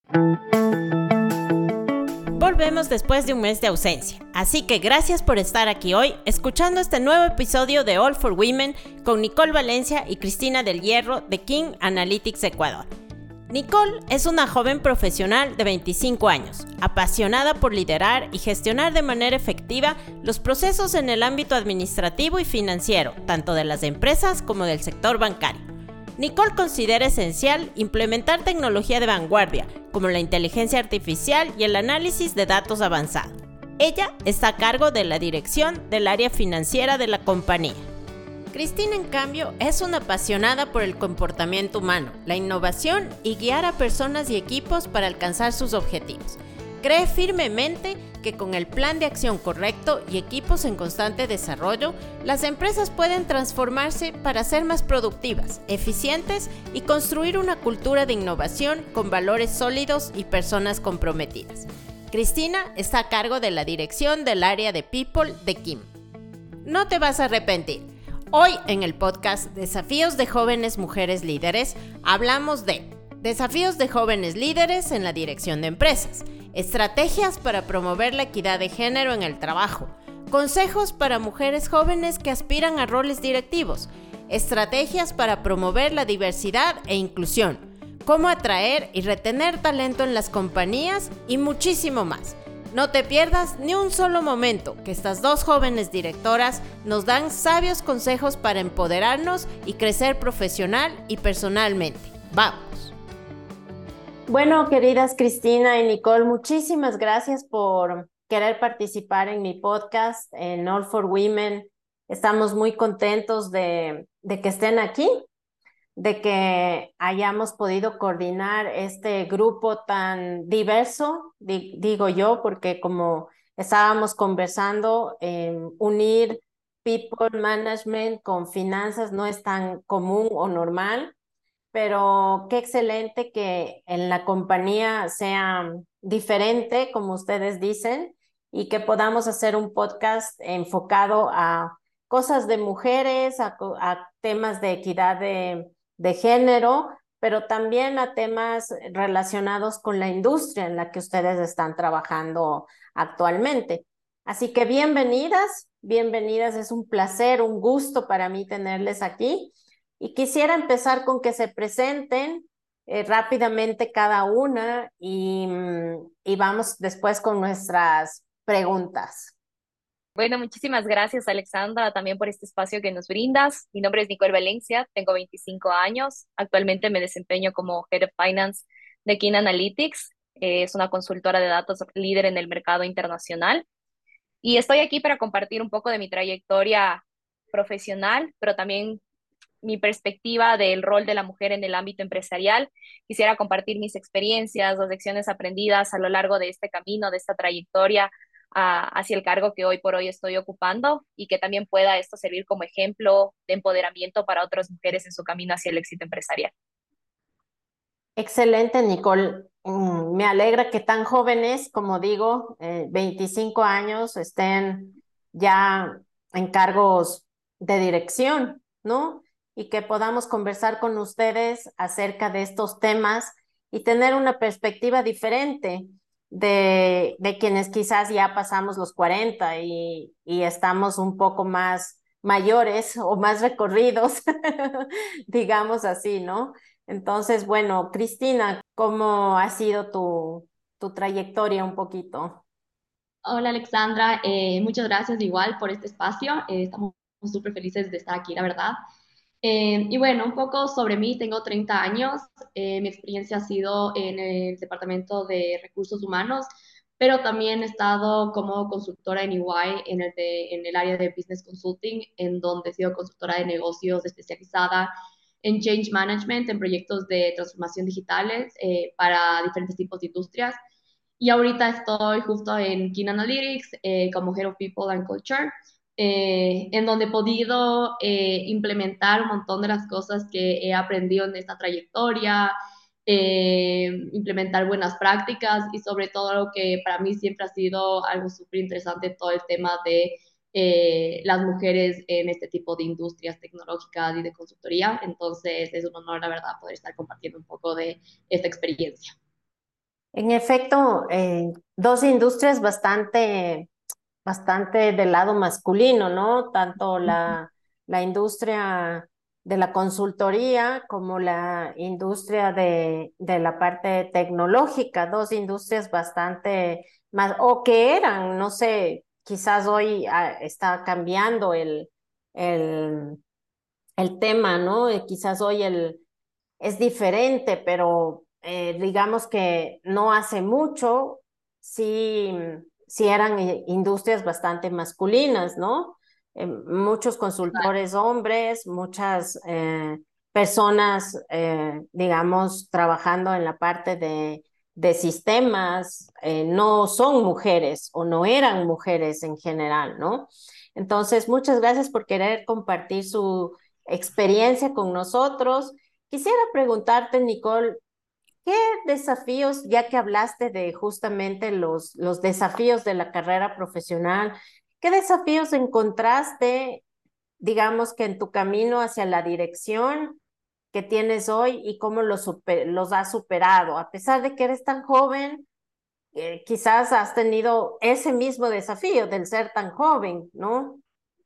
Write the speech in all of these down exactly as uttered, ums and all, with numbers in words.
Volvemos después de un mes de ausencia, así que gracias por estar aquí hoy escuchando este nuevo episodio de All for Women con Nicole Valencia y Cristina del Hierro de King Analytics Ecuador. Nicole es una joven profesional de veinticinco años, apasionada por liderar y gestionar de manera efectiva los procesos en el ámbito administrativo y financiero, tanto de las empresas como del sector bancario. Nicole considera esencial implementar tecnología de vanguardia, como la inteligencia artificial y el análisis de datos avanzado. Ella está a cargo de la dirección del área financiera de la compañía. Cristina, en cambio, es una apasionada por el comportamiento humano, la innovación y guiar a personas y equipos para alcanzar sus objetivos. Cree firmemente que con el plan de acción correcto y equipos en constante desarrollo, las empresas pueden transformarse para ser más productivas, eficientes y construir una cultura de innovación con valores sólidos y personas comprometidas. Cristina está a cargo de la dirección del área de People de Kim. No te vas a arrepentir. Hoy en el podcast Desafíos de Jóvenes Mujeres Líderes hablamos de desafíos de jóvenes líderes en la dirección de empresas, estrategias para promover la equidad de género en el trabajo, consejos para mujeres jóvenes que aspiran a roles directivos, estrategias para promover la diversidad e inclusión, cómo atraer y retener talento en las compañías y muchísimo más. No te pierdas ni un solo momento que estas dos jóvenes directoras nos dan sabios consejos para empoderarnos y crecer profesional y personalmente. ¡Vamos! Bueno, queridas Cristina y Nicole, muchísimas gracias por querer participar en mi podcast en All for Women. Estamos muy contentos de, de que estén aquí, de que hayamos podido coordinar este grupo tan diverso, di, digo yo, porque como estábamos conversando, eh, unir people management con finanzas no es tan común o normal. Pero qué excelente que en la compañía sea diferente, como ustedes dicen, y que podamos hacer un podcast enfocado a cosas de mujeres, a, a temas de equidad de, de género, pero también a temas relacionados con la industria en la que ustedes están trabajando actualmente. Así que bienvenidas, bienvenidas, es un placer, un gusto para mí tenerles aquí. Y quisiera empezar con que se presenten eh, rápidamente cada una y, y vamos después con nuestras preguntas. Bueno, muchísimas gracias, Alexandra, también por este espacio que nos brindas. Mi nombre es Nicole Valencia, tengo veinticinco años. Actualmente me desempeño como Head of Finance de Kin Analytics. Eh, es una consultora de datos líder en el mercado internacional. Y estoy aquí para compartir un poco de mi trayectoria profesional, pero también mi perspectiva del rol de la mujer en el ámbito empresarial. Quisiera compartir mis experiencias, las lecciones aprendidas a lo largo de este camino, de esta trayectoria uh, hacia el cargo que hoy por hoy estoy ocupando y que también pueda esto servir como ejemplo de empoderamiento para otras mujeres en su camino hacia el éxito empresarial. Excelente, Nicole. Mm, me alegra que tan jóvenes, como digo, eh, veinticinco años, estén ya en cargos de dirección, ¿no? Y que podamos conversar con ustedes acerca de estos temas y tener una perspectiva diferente de, de quienes quizás ya pasamos los cuarenta y, y estamos un poco más mayores o más recorridos, digamos así, ¿no? Entonces, bueno, Cristina, ¿cómo ha sido tu, tu trayectoria un poquito? Hola Alexandra, eh, muchas gracias igual por este espacio. Eh, estamos súper felices de estar aquí, la verdad. Eh, y bueno, un poco sobre mí, tengo treinta años. Eh, mi experiencia ha sido en el Departamento de Recursos Humanos, pero también he estado como consultora en E Y, en el, de, en el área de Business Consulting, en donde he sido consultora de negocios especializada en Change Management, en proyectos de transformación digitales eh, para diferentes tipos de industrias. Y ahorita estoy justo en Kin Analytics eh, como Head of People and Culture, eh, en donde he podido eh, implementar un montón de las cosas que he aprendido en esta trayectoria, eh, implementar buenas prácticas y sobre todo lo que para mí siempre ha sido algo súper interesante, todo el tema de eh, las mujeres en este tipo de industrias tecnológicas y de consultoría. Entonces es un honor, la verdad, poder estar compartiendo un poco de esta experiencia. En efecto, eh, dos industrias bastante, bastante del lado masculino, ¿no? Tanto Ujú. la, la industria de la consultoría como la industria de, de la parte tecnológica, dos industrias bastante más, o que eran, no sé, quizás hoy ah, está cambiando el, el, el tema, ¿no? Eh, quizás hoy el es diferente, pero eh, digamos que no hace mucho, sí, sí eran eh, industrias bastante masculinas, ¿no? Eh, muchos consultores hombres, muchas eh, personas, eh, digamos, trabajando en la parte de, de sistemas, eh, no son mujeres o no eran mujeres en general, ¿no? Entonces, muchas gracias por querer compartir su experiencia con nosotros. Quisiera preguntarte, Nicole, ¿qué desafíos, ya que hablaste de justamente los, los desafíos de la carrera profesional, qué desafíos encontraste, digamos que en tu camino hacia la dirección que tienes hoy y cómo los, super- los has superado? A pesar de que eres tan joven, eh, quizás has tenido ese mismo desafío del ser tan joven, ¿no?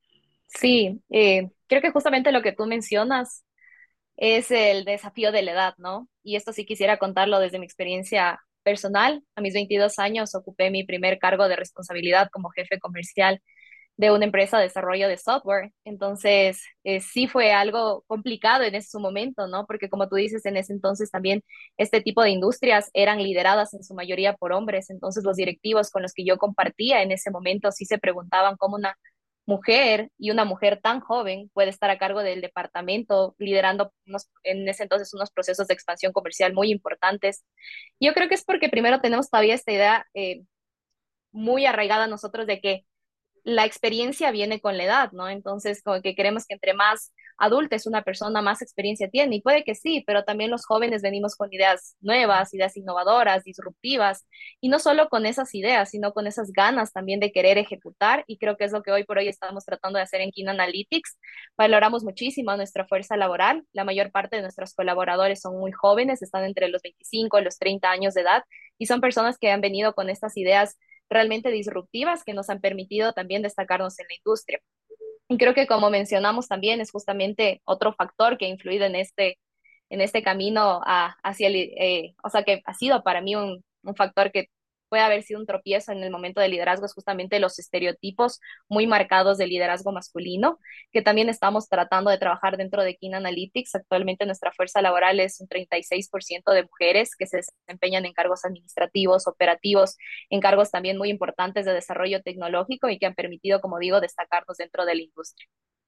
Sí, eh, creo que justamente lo que tú mencionas es el desafío de la edad, ¿no? Y esto sí quisiera contarlo desde mi experiencia personal. A mis veintidós años ocupé mi primer cargo de responsabilidad como jefe comercial de una empresa de desarrollo de software. Entonces, eh, sí fue algo complicado en ese momento, ¿no? Porque como tú dices, en ese entonces también este tipo de industrias eran lideradas en su mayoría por hombres. Entonces, los directivos con los que yo compartía en ese momento sí se preguntaban cómo una mujer y una mujer tan joven puede estar a cargo del departamento, liderando unos, en ese entonces unos procesos de expansión comercial muy importantes. Yo creo que es porque primero tenemos todavía esta idea eh, muy arraigada a nosotros de que la experiencia viene con la edad, ¿no? Entonces, como que queremos que entre más adulta es una persona, más experiencia tiene. Y puede que sí, pero también los jóvenes venimos con ideas nuevas, ideas innovadoras, disruptivas, y no solo con esas ideas, sino con esas ganas también de querer ejecutar. Y creo que es lo que hoy por hoy estamos tratando de hacer en Kin Analytics. Valoramos muchísimo nuestra fuerza laboral. La mayor parte de nuestros colaboradores son muy jóvenes, están entre los veinticinco y los treinta años de edad, y son personas que han venido con estas ideas realmente disruptivas que nos han permitido también destacarnos en la industria. Y creo que como mencionamos también es justamente otro factor que ha influido en este, en este camino a, hacia el, eh, o sea, que ha sido para mí un, un factor que puede haber sido un tropiezo en el momento del liderazgo, es justamente los estereotipos muy marcados del liderazgo masculino, que también estamos tratando de trabajar dentro de Kin Analytics. Actualmente nuestra fuerza laboral es un treinta y seis por ciento de mujeres que se desempeñan en cargos administrativos, operativos, en cargos también muy importantes de desarrollo tecnológico y que han permitido, como digo, destacarnos dentro de la industria.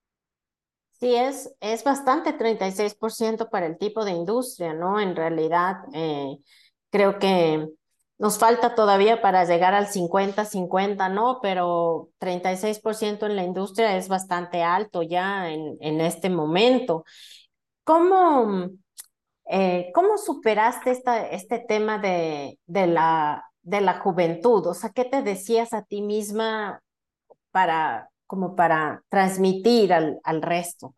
Sí, es, es bastante treinta y seis por ciento para el tipo de industria, ¿no? En realidad, eh, creo que nos falta todavía para llegar al cincuenta cincuenta, ¿no? Pero treinta y seis por ciento en la industria es bastante alto ya en, en este momento. ¿Cómo, eh, cómo superaste esta, este tema de, de la, de la juventud? O sea, ¿qué te decías a ti misma para, como para transmitir al, al resto?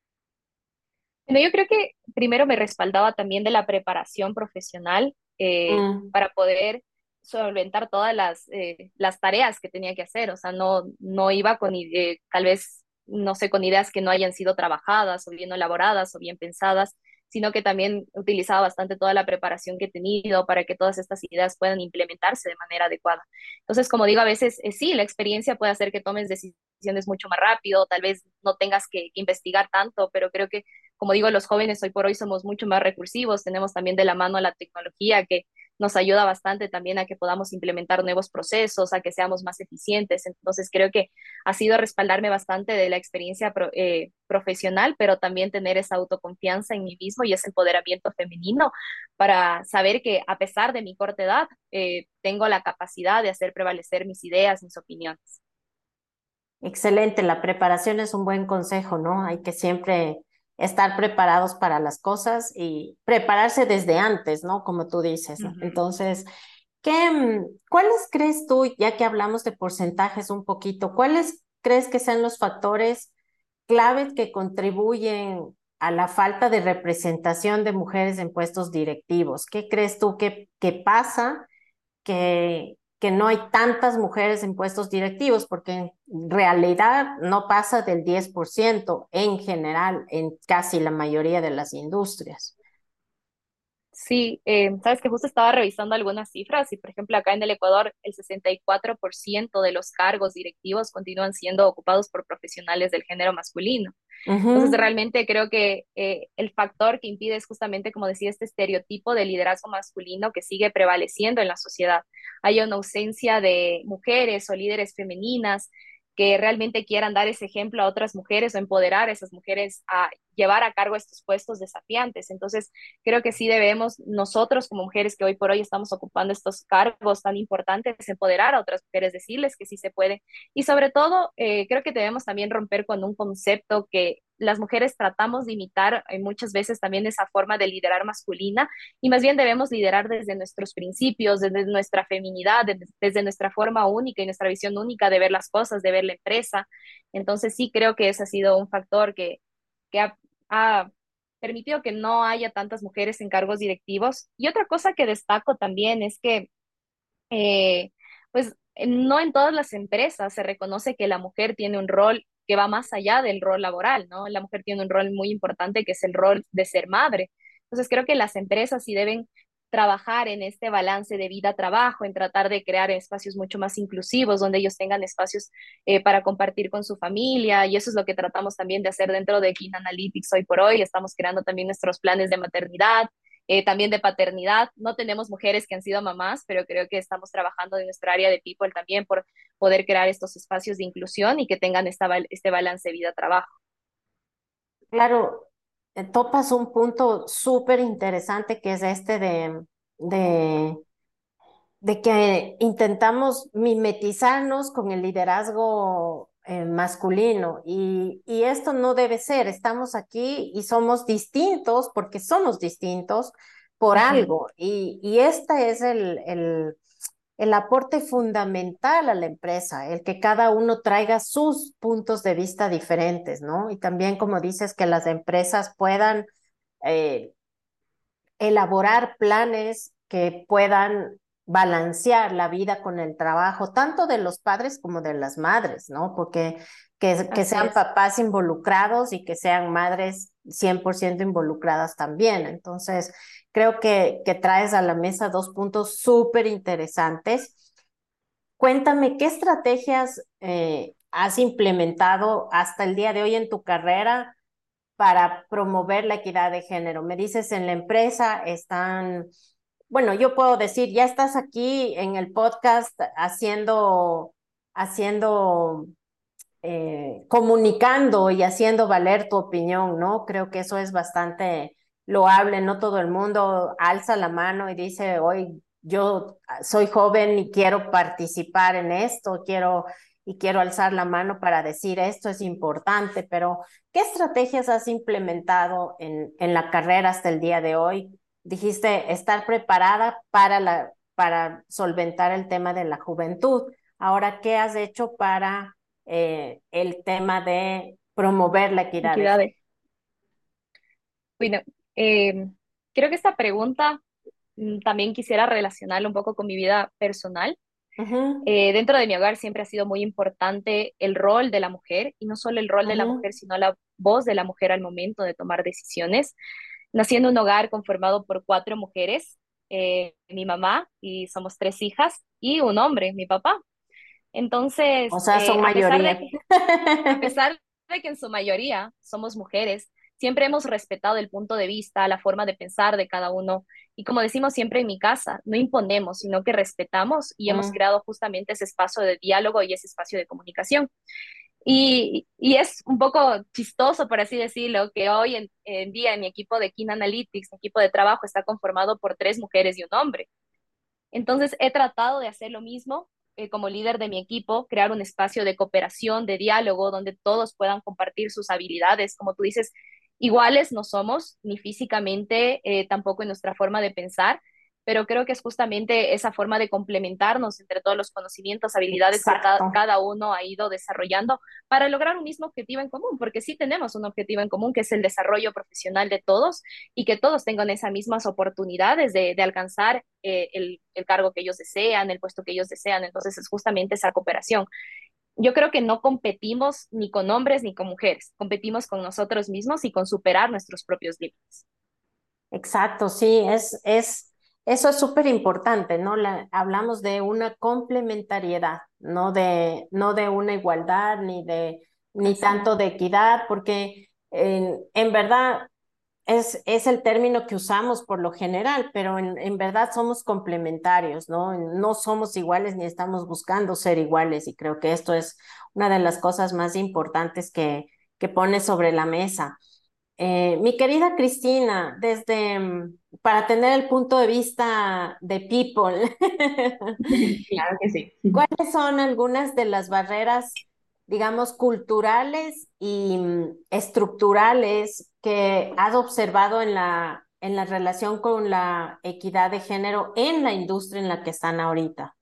Bueno, yo creo que primero me respaldaba también de la preparación profesional eh, Mm. para poder solventar todas las, eh, las tareas que tenía que hacer. O sea, no, no iba con, ide- tal vez, no sé, con ideas que no hayan sido trabajadas o bien elaboradas o bien pensadas, sino que también utilizaba bastante toda la preparación que he tenido para que todas estas ideas puedan implementarse de manera adecuada. Entonces, como digo, a veces eh, sí, la experiencia puede hacer que tomes decisiones mucho más rápido, tal vez no tengas que que investigar tanto, pero creo que como digo, los jóvenes hoy por hoy somos mucho más recursivos, tenemos también de la mano la tecnología que nos ayuda bastante también a que podamos implementar nuevos procesos, a que seamos más eficientes. Entonces creo que ha sido respaldarme bastante de la experiencia pro, eh, profesional, pero también tener esa autoconfianza en mí mismo y ese empoderamiento femenino para saber que a pesar de mi corta edad, eh, tengo la capacidad de hacer prevalecer mis ideas, mis opiniones. Excelente, la preparación es un buen consejo, ¿no? Hay que siempre estar preparados para las cosas y prepararse desde antes, ¿no? Como tú dices, ¿no? Ujú. Entonces, ¿qué, mm, cuáles crees tú, ya que hablamos de porcentajes un poquito, cuáles crees que sean los factores claves que contribuyen a la falta de representación de mujeres en puestos directivos? ¿Qué crees tú que, que pasa? que, que no hay tantas mujeres en puestos directivos, porque en realidad no pasa del diez por ciento en general en casi la mayoría de las industrias. Sí, eh, sabes que justo estaba revisando algunas cifras y, por ejemplo, acá en el Ecuador, el sesenta y cuatro por ciento de los cargos directivos continúan siendo ocupados por profesionales del género masculino. Entonces, Ujú. realmente creo que eh, el factor que impide es justamente, como decía, este estereotipo de liderazgo masculino que sigue prevaleciendo en la sociedad. Hay una ausencia de mujeres o líderes femeninas que realmente quieran dar ese ejemplo a otras mujeres o empoderar a esas mujeres a llevar a cargo estos puestos desafiantes. Entonces, creo que sí debemos nosotros como mujeres que hoy por hoy estamos ocupando estos cargos tan importantes, empoderar a otras mujeres, decirles que sí se puede. Y sobre todo, eh, creo que debemos también romper con un concepto que las mujeres tratamos de imitar eh, muchas veces también esa forma de liderar masculina y más bien debemos liderar desde nuestros principios, desde nuestra feminidad, desde, desde nuestra forma única y nuestra visión única de ver las cosas, de ver la empresa. Entonces sí creo que ese ha sido un factor que, que ha, ha permitido que no haya tantas mujeres en cargos directivos. Y otra cosa que destaco también es que, eh, pues, no en todas las empresas se reconoce que la mujer tiene un rol que va más allá del rol laboral, ¿no? La mujer tiene un rol muy importante que es el rol de ser madre. Entonces, creo que las empresas sí deben trabajar en este balance de vida-trabajo, en tratar de crear espacios mucho más inclusivos, donde ellos tengan espacios eh, para compartir con su familia, y eso es lo que tratamos también de hacer dentro de Kin Analytics hoy por hoy. Estamos creando también nuestros planes de maternidad, eh, también de paternidad. No tenemos mujeres que han sido mamás, pero creo que estamos trabajando en nuestra área de people también por poder crear estos espacios de inclusión y que tengan esta, este balance vida-trabajo. Claro, eh, topas un punto súper interesante que es este de, de de que intentamos mimetizarnos con el liderazgo eh, masculino y, y esto no debe ser, estamos aquí y somos distintos porque somos distintos por Ujú. algo y, y este es el, el, el aporte fundamental a la empresa, el que cada uno traiga sus puntos de vista diferentes, ¿no? Y también, como dices, que las empresas puedan eh, elaborar planes que puedan balancear la vida con el trabajo, tanto de los padres como de las madres, ¿no? Porque que, que Así sean es. papás involucrados y que sean madres cien por ciento involucradas también. Entonces, creo que, que traes a la mesa dos puntos súper interesantes. Cuéntame, ¿qué estrategias eh, has implementado hasta el día de hoy en tu carrera para promover la equidad de género? Me dices en la empresa están, bueno, yo puedo decir, ya estás aquí en el podcast haciendo, haciendo, eh, comunicando y haciendo valer tu opinión, ¿no? Creo que eso es bastante loable, no todo el mundo alza la mano y dice, hoy yo soy joven y quiero participar en esto, quiero y quiero alzar la mano para decir esto es importante, pero ¿qué estrategias has implementado en, en la carrera hasta el día de hoy? Dijiste estar preparada para, la, para solventar el tema de la juventud. Ahora, ¿qué has hecho para eh, el tema de promover la equidad de género? Equidades. Bueno, eh, creo que esta pregunta mm, también quisiera relacionarla un poco con mi vida personal. Ujú, Eh, dentro de mi hogar siempre ha sido muy importante el rol de la mujer y no solo el rol de la ujú. mujer, sino la voz de la mujer al momento de tomar decisiones. Nací en un hogar conformado por cuatro mujeres, eh, mi mamá y somos tres hijas y un hombre, mi papá. O Entonces, sea, eh, son a pesar de mayoría. que a pesar de que en su mayoría somos mujeres, siempre hemos respetado el punto de vista, la forma de pensar de cada uno. Y como decimos siempre en mi casa, no imponemos, sino que respetamos y hemos Mm, creado justamente ese espacio de diálogo y ese espacio de comunicación. Y, y es un poco chistoso, por así decirlo, que hoy en, en día en mi equipo de Kin Analytics, mi equipo de trabajo, está conformado por tres mujeres y un hombre. Entonces he tratado de hacer lo mismo eh, como líder de mi equipo, crear un espacio de cooperación, de diálogo, donde todos puedan compartir sus habilidades. Como tú dices, iguales no somos, ni físicamente, eh, tampoco en nuestra forma de pensar, pero creo que es justamente esa forma de complementarnos entre todos los conocimientos, habilidades que ca- Exacto. cada uno ha ido desarrollando para lograr un mismo objetivo en común, porque sí tenemos un objetivo en común que es el desarrollo profesional de todos y que todos tengan esas mismas oportunidades de, de alcanzar eh, el, el cargo que ellos desean, el puesto que ellos desean. Entonces es justamente esa cooperación. Yo creo que no competimos ni con hombres ni con mujeres, competimos con nosotros mismos y con superar nuestros propios límites. Exacto, sí, es, es, eso es súper importante, ¿no? La- hablamos de una complementariedad, no de, no de una igualdad ni de, ni Así tanto de equidad, porque en, en verdad es, es el término que usamos por lo general, pero en, en verdad somos complementarios, ¿no? No somos iguales ni estamos buscando ser iguales, y creo que esto es una de las cosas más importantes que, que pone sobre la mesa. Eh, mi querida Cristina, desde mm, para tener el punto de vista de people, Claro que sí. ¿cuáles son algunas de las barreras, digamos, culturales y mm, estructurales que has observado en la, en la relación con la equidad de género en la industria en la que están ahorita?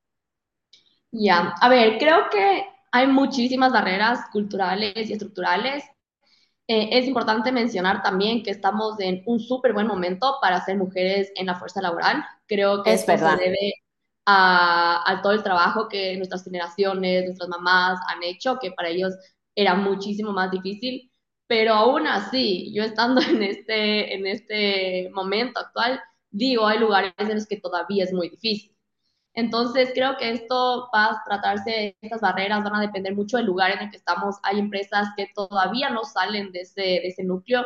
Ya, a ver, creo que hay muchísimas barreras culturales y estructurales. Eh, es importante mencionar también que estamos en un súper buen momento para ser mujeres en la fuerza laboral. Creo que Es esto se verdad. debe a, a todo el trabajo que nuestras generaciones, nuestras mamás han hecho, que para ellos era muchísimo más difícil. Pero aún así, yo estando en este, en este momento actual, digo, hay lugares en los que todavía es muy difícil. Entonces, creo que esto va a tratarse, estas barreras van a depender mucho del lugar en el que estamos. Hay empresas que todavía no salen de ese, de ese núcleo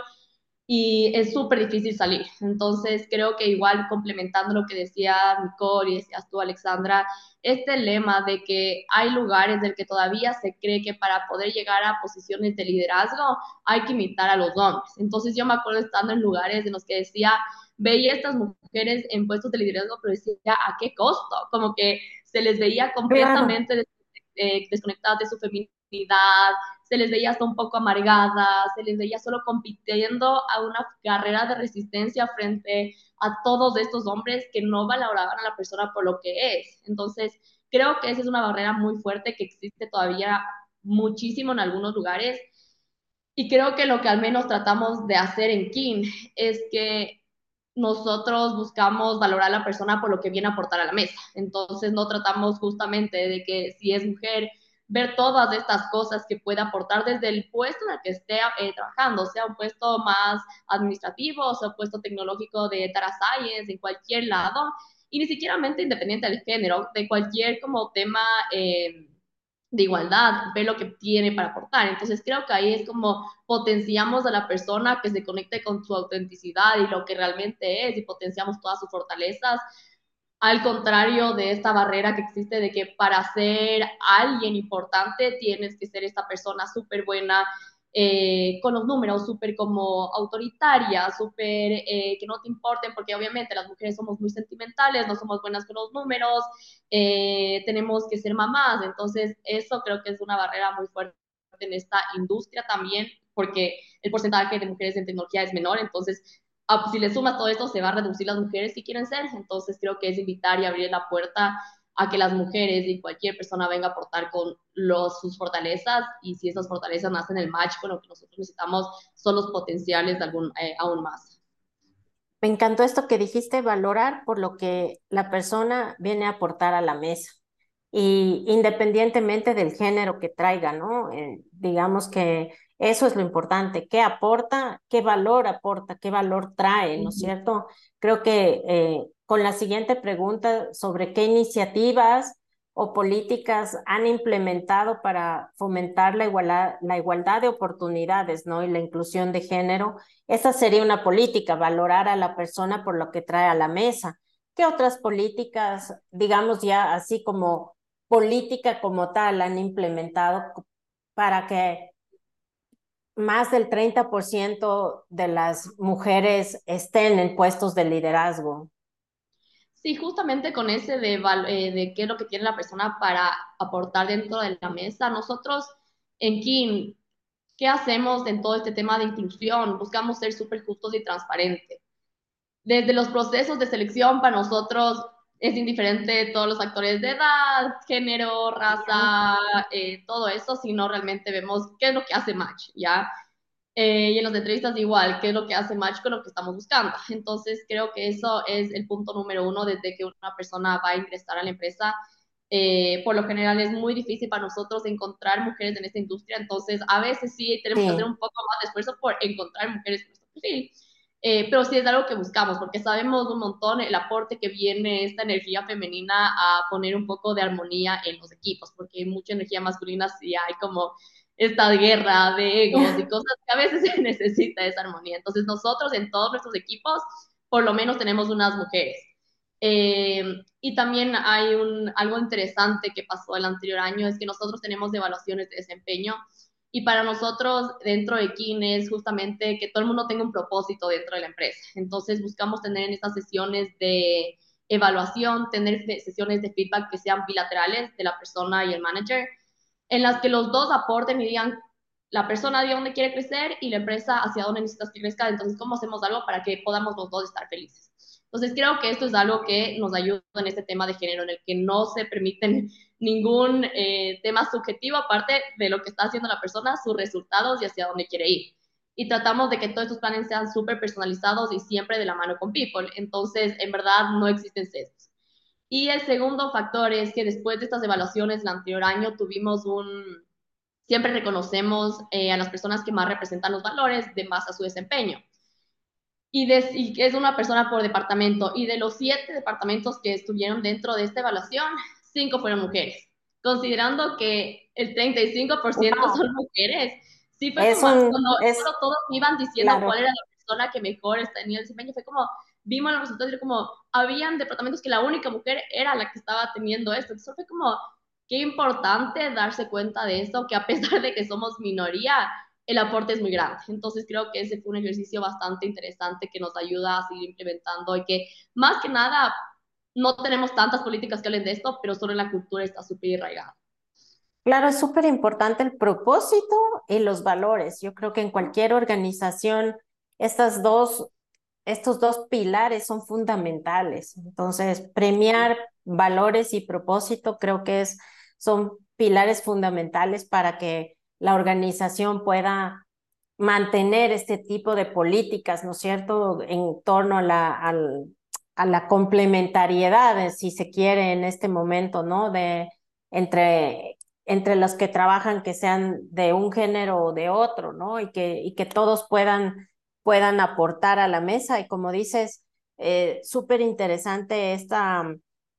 y es súper difícil salir. Entonces, creo que igual complementando lo que decía Nicole y decías tú, Alexandra, este lema de que hay lugares del que todavía se cree que para poder llegar a posiciones de liderazgo hay que imitar a los hombres. Entonces, yo me acuerdo estando en lugares en los que decía, veía a estas mujeres en puestos de liderazgo, pero decía, ¿a qué costo? Como que se les veía Claro. completamente des eh, desconectadas de su feminidad, se les veía hasta un poco amargadas, se les veía solo compitiendo a una carrera de resistencia frente a todos estos hombres que no valoraban a la persona por lo que es. Entonces, creo que esa es una barrera muy fuerte que existe todavía muchísimo en algunos lugares. Y creo que lo que al menos tratamos de hacer en King es que nosotros buscamos valorar a la persona por lo que viene a aportar a la mesa. Entonces no tratamos justamente de que si es mujer, ver todas estas cosas que puede aportar desde el puesto en el que esté eh, trabajando, sea un puesto más administrativo, sea un puesto tecnológico de data science, en cualquier lado, y ni siquiera independiente del género, de cualquier como tema eh, de igualdad, ve lo que tiene para aportar. Entonces creo que ahí es como potenciamos a la persona que se conecte con su autenticidad y lo que realmente es y potenciamos todas sus fortalezas, al contrario de esta barrera que existe de que para ser alguien importante tienes que ser esta persona súper buena eh, con los números, súper como autoritaria, súper eh, que no te importen, porque obviamente las mujeres somos muy sentimentales, no somos buenas con los números, eh, tenemos que ser mamás, entonces eso creo que es una barrera muy fuerte en esta industria también, porque el porcentaje de mujeres en tecnología es menor, entonces ah, si le sumas todo esto, se va a reducir las mujeres que quieren ser. Entonces creo que es invitar y abrir la puerta a que las mujeres y cualquier persona venga a aportar con los, sus fortalezas y si esas fortalezas nacen el match con lo que nosotros necesitamos, son los potenciales de algún, eh, aún más. Me encantó esto que dijiste, valorar por lo que la persona viene a aportar a la mesa. Y independientemente del género que traiga, ¿no? Eh, digamos que eso es lo importante, qué aporta, qué valor aporta, qué valor trae, ¿no es Uh-huh. cierto? Creo que eh, con la siguiente pregunta sobre qué iniciativas o políticas han implementado para fomentar la igualdad, la igualdad de oportunidades, ¿no? Y la inclusión de género, esa sería una política, valorar a la persona por lo que trae a la mesa. ¿Qué otras políticas, digamos ya así como política como tal han implementado para que más del treinta por ciento de las mujeres estén en puestos de liderazgo? Sí, justamente con ese de, eh, de qué es lo que tiene la persona para aportar dentro de la mesa, nosotros en Kin, ¿qué hacemos en todo este tema de inclusión? Buscamos ser súper justos y transparentes. desde los procesos de selección para nosotros es indiferente todos los factores de edad, género, raza, eh, todo eso, sino realmente vemos qué es lo que hace match, ¿ya? Eh, y en las entrevistas igual, qué es lo que hace match con lo que estamos buscando. Entonces creo que eso es el punto número uno desde que una persona va a ingresar a la empresa. Eh, por lo general es muy difícil para nosotros encontrar mujeres en esta industria, entonces a veces sí tenemos que hacer Sí, un poco más de esfuerzo por encontrar mujeres en nuestro perfil. Eh, pero sí es algo que buscamos, porque sabemos un montón el aporte que viene esta energía femenina a poner un poco de armonía en los equipos, porque hay mucha energía masculina, sí hay como esta guerra de egos y cosas que a veces se necesita esa armonía. Entonces nosotros en todos nuestros equipos por lo menos tenemos unas mujeres. Eh, y también hay un, algo interesante que pasó el anterior año, es que nosotros tenemos evaluaciones de desempeño y para nosotros dentro de Kin es justamente que todo el mundo tenga un propósito dentro de la empresa. Entonces buscamos tener en estas sesiones de evaluación, tener sesiones de feedback que sean bilaterales de la persona y el manager, en las que los dos aporten y digan, la persona hacia dónde quiere crecer y la empresa hacia dónde necesitas que crezca, entonces cómo hacemos algo para que podamos los dos estar felices. Entonces creo que esto es algo que nos ayuda en este tema de género, en el que no se permiten ningún eh, tema subjetivo aparte de lo que está haciendo la persona, sus resultados y hacia dónde quiere ir. Y tratamos de que todos estos planes sean súper personalizados y siempre de la mano con People. Entonces, en verdad, no existen sesgos. Y el segundo factor es que después de estas evaluaciones el anterior año tuvimos un, siempre reconocemos eh, a las personas que más representan los valores de más a su desempeño. Y, de, y es una persona por departamento. Y de los siete departamentos que estuvieron dentro de esta evaluación, cinco fueron mujeres. Considerando que el treinta y cinco por ciento wow, son mujeres, sí fue es como, un, cuando es solo todos iban diciendo cuál claro. era la persona que mejor tenía el desempeño, fue como, vimos los resultados y como, habían departamentos que la única mujer era la que estaba teniendo esto. Entonces fue como, qué importante darse cuenta de esto, que a pesar de que somos minoría, el aporte es muy grande. Entonces creo que ese fue un ejercicio bastante interesante que nos ayuda a seguir implementando y que más que nada no tenemos tantas políticas que hablen de esto, pero solo en la cultura está súper arraigada. Claro, es súper importante el propósito y los valores. Yo creo que en cualquier organización estas dos, estos dos pilares son fundamentales. Entonces, premiar valores y propósito creo que es, son pilares fundamentales para que la organización pueda mantener este tipo de políticas, ¿no es cierto?, en torno a la, al, a la complementariedad, si se quiere, en este momento, ¿no?, de entre entre los que trabajan que sean de un género o de otro, ¿no? Y que, y que todos puedan, puedan aportar a la mesa. Y como dices, eh, súper interesante esta,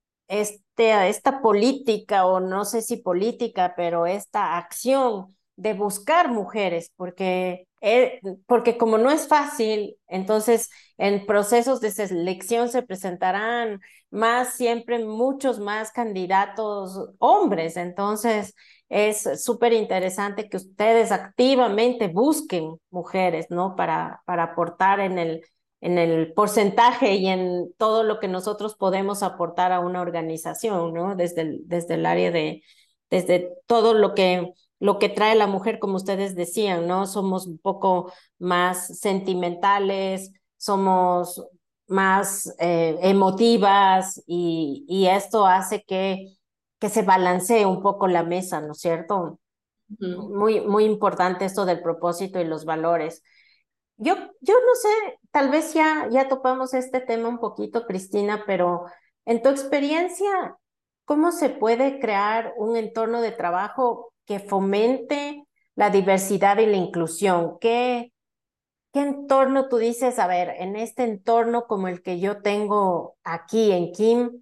este, esta política, o no sé si política, pero esta acción de buscar mujeres, porque, eh, porque como no es fácil, entonces en procesos de selección se presentarán más, siempre muchos más candidatos hombres, entonces es súper interesante que ustedes activamente busquen mujeres, ¿no? Para, para aportar en el, en el porcentaje y en todo lo que nosotros podemos aportar a una organización, ¿no? Desde el, desde el área de, desde todo lo que, lo que trae la mujer, como ustedes decían, ¿no? Somos un poco más sentimentales, somos más eh, emotivas y, y esto hace que, que se balancee un poco la mesa, ¿no es cierto? Uh -huh. Muy, muy importante esto del propósito y los valores. Yo, yo no sé, tal vez ya, ya topamos este tema un poquito, Cristina, pero en tu experiencia, ¿cómo se puede crear un entorno de trabajo que fomente la diversidad y la inclusión? ¿Qué, qué entorno tú dices, a ver, en este entorno como el que yo tengo aquí en Kim,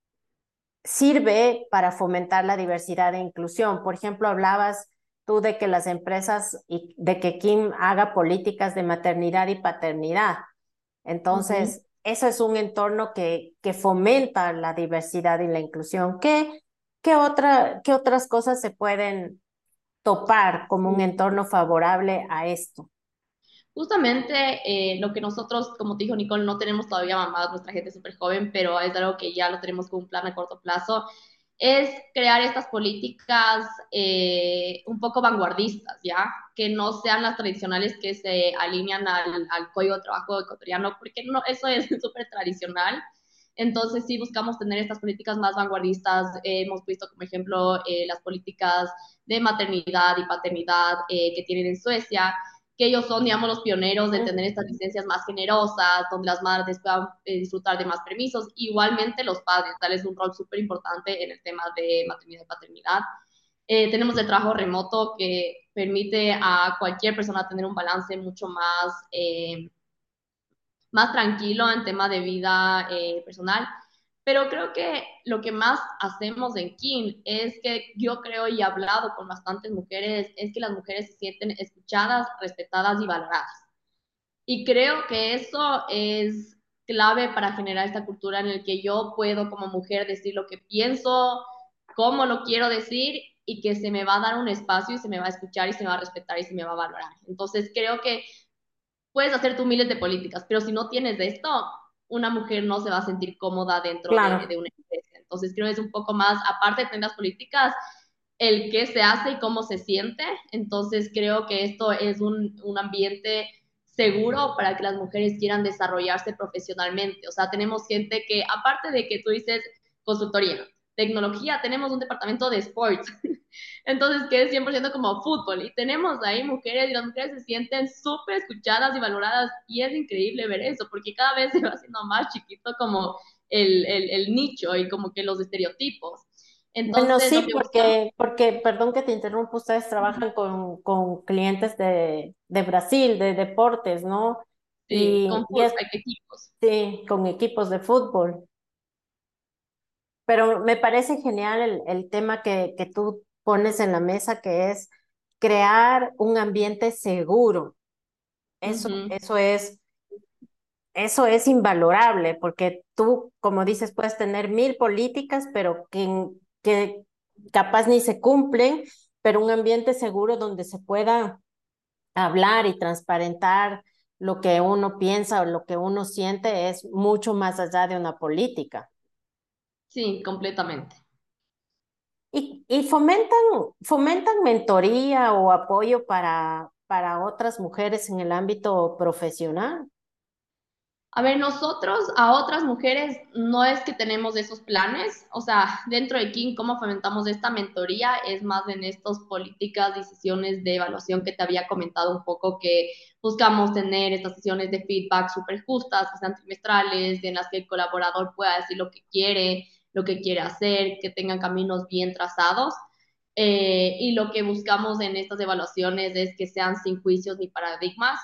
sirve para fomentar la diversidad e inclusión? Por ejemplo, hablabas tú de que las empresas y de que Kim haga políticas de maternidad y paternidad. Uh -huh. Entonces, eso es un entorno que, que fomenta la diversidad y la inclusión. ¿Qué, qué, otra, qué otras cosas se pueden topar como un entorno favorable a esto? Justamente eh, lo que nosotros, como te dijo Nicole, no tenemos todavía mamás, nuestra gente es súper joven, pero es algo que ya lo tenemos como un plan a corto plazo. es crear estas políticas eh, un poco vanguardistas, ¿ya? Que no sean las tradicionales que se alinean al, al código de trabajo ecuatoriano, porque no, eso es súper tradicional. Entonces sí buscamos tener estas políticas más vanguardistas. Eh, hemos visto como ejemplo eh, las políticas de maternidad y paternidad eh, que tienen en Suecia, que ellos son, digamos, los pioneros de tener estas licencias más generosas, donde las madres puedan eh, disfrutar de más permisos. Igualmente los padres, darles un rol súper importante en el tema de maternidad y paternidad. Eh, tenemos el trabajo remoto que permite a cualquier persona tener un balance mucho más, eh, más tranquilo en tema de vida eh, personal. Pero creo que lo que más hacemos en Kin es que yo creo y he hablado con bastantes mujeres, es que las mujeres se sienten escuchadas, respetadas y valoradas. Y creo que eso es clave para generar esta cultura en la que yo puedo como mujer decir lo que pienso, cómo lo quiero decir y que se me va a dar un espacio y se me va a escuchar y se me va a respetar y se me va a valorar. Entonces creo que puedes hacer tú miles de políticas, pero si no tienes esto, una mujer no se va a sentir cómoda dentro de, de Claro. una empresa. Entonces creo que es un poco más, aparte de tener las políticas, el qué se hace y cómo se siente. Entonces creo que esto es un, un ambiente seguro para que las mujeres quieran desarrollarse profesionalmente. O sea, tenemos gente que, aparte de que tú dices consultoría, tecnología, tenemos un departamento de sports. Entonces, que es cien por ciento como fútbol. Y tenemos ahí mujeres y las mujeres se sienten súper escuchadas y valoradas. Y es increíble ver eso, porque cada vez se va haciendo más chiquito como el, el, el nicho y como que los estereotipos. Bueno, Entonces, lo sí, que buscamos, porque, porque, perdón que te interrumpa, ustedes trabajan con, con clientes de, de Brasil, de deportes, ¿no? sí, Y, con y full es, stack equipos. sí, con equipos de fútbol. Pero me parece genial el, el tema que, que tú pones en la mesa, que es crear un ambiente seguro. Eso, Ujú. eso es, eso es invalorable, porque tú, como dices, puedes tener mil políticas, pero que, que capaz ni se cumplen, pero un ambiente seguro donde se pueda hablar y transparentar lo que uno piensa o lo que uno siente es mucho más allá de una política. Sí, completamente. Y, y fomentan, fomentan mentoría o apoyo para, para otras mujeres en el ámbito profesional. A ver, nosotros a otras mujeres no es que tenemos esos planes, o sea, dentro de King, cómo fomentamos esta mentoría es más en estas políticas y sesiones de evaluación que te había comentado un poco, que buscamos tener estas sesiones de feedback súper justas, que sean trimestrales, en las que el colaborador pueda decir lo que quiere, lo que quiere hacer, que tengan caminos bien trazados. Eh, y lo que buscamos en estas evaluaciones es que sean sin juicios ni paradigmas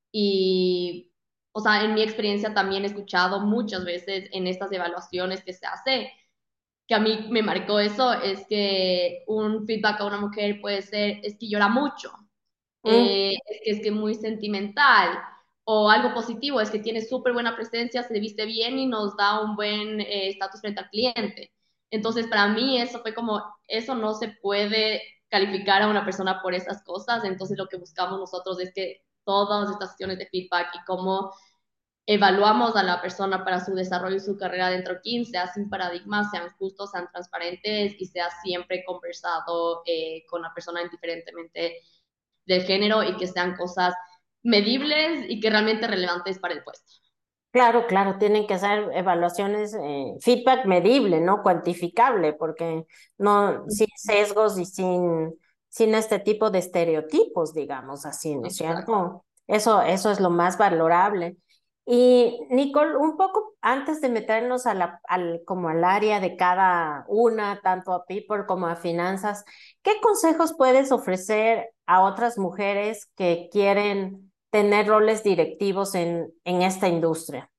y o sea, en mi experiencia también he escuchado muchas veces en estas evaluaciones que se hace, que a mí me marcó eso, es que un feedback a una mujer puede ser, es que llora mucho, Mm, eh, es que es que muy sentimental, o algo positivo, es que tiene súper buena presencia, se viste bien y nos da un buen eh, estatus frente al cliente. Entonces, para mí eso fue como, eso no se puede calificar a una persona por esas cosas, entonces lo que buscamos nosotros es que todas estas sesiones de feedback y cómo evaluamos a la persona para su desarrollo y su carrera dentro de quince, sea sin paradigmas, sean justos, sean transparentes y sea siempre conversado eh, con la persona indiferentemente del género y que sean cosas medibles y que realmente relevantes para el puesto. claro, claro, tienen que ser evaluaciones, eh, feedback medible, ¿no? Cuantificable, porque no, sin sesgos y sin, sin este tipo de estereotipos, digamos así, ¿no es Exacto. cierto? Eso, eso es lo más valorable. Y Nicole, un poco antes de meternos a la, al, como al área de cada una, tanto a people como a finanzas, ¿qué consejos puedes ofrecer a otras mujeres que quieren tener roles directivos en, en esta industria?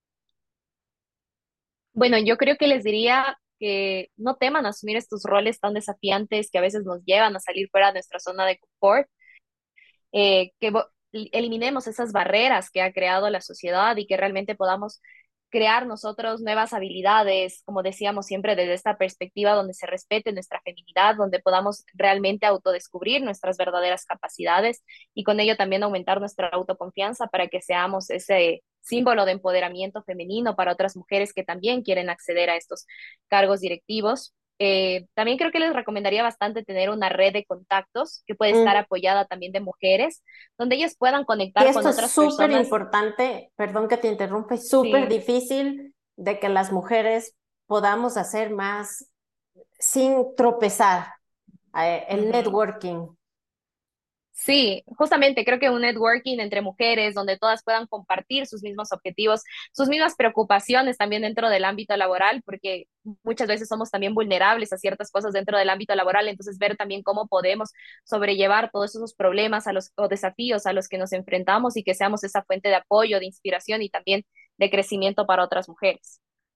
Bueno, yo creo que les diría que no teman asumir estos roles tan desafiantes que a veces nos llevan a salir fuera de nuestra zona de confort, eh, que vo- eliminemos esas barreras que ha creado la sociedad y que realmente podamos crear nosotros nuevas habilidades, como decíamos siempre, desde esta perspectiva donde se respete nuestra feminidad, donde podamos realmente autodescubrir nuestras verdaderas capacidades y con ello también aumentar nuestra autoconfianza para que seamos ese símbolo de empoderamiento femenino para otras mujeres que también quieren acceder a estos cargos directivos. Eh, también creo que les recomendaría bastante tener una red de contactos que puede estar Mm. apoyada también de mujeres, donde ellas puedan Y conectar con esto es otras súper personas. importante, perdón que te interrumpa, es súper Sí. difícil de que las mujeres podamos hacer más sin tropezar, eh, el Ujú. networking. Sí, justamente creo que un networking entre mujeres donde todas puedan compartir sus mismos objetivos, sus mismas preocupaciones también dentro del ámbito laboral, porque muchas veces somos también vulnerables a ciertas cosas dentro del ámbito laboral, entonces ver también cómo podemos sobrellevar todos esos problemas a los, o desafíos a los que nos enfrentamos y que seamos esa fuente de apoyo, de inspiración y también de crecimiento para otras mujeres.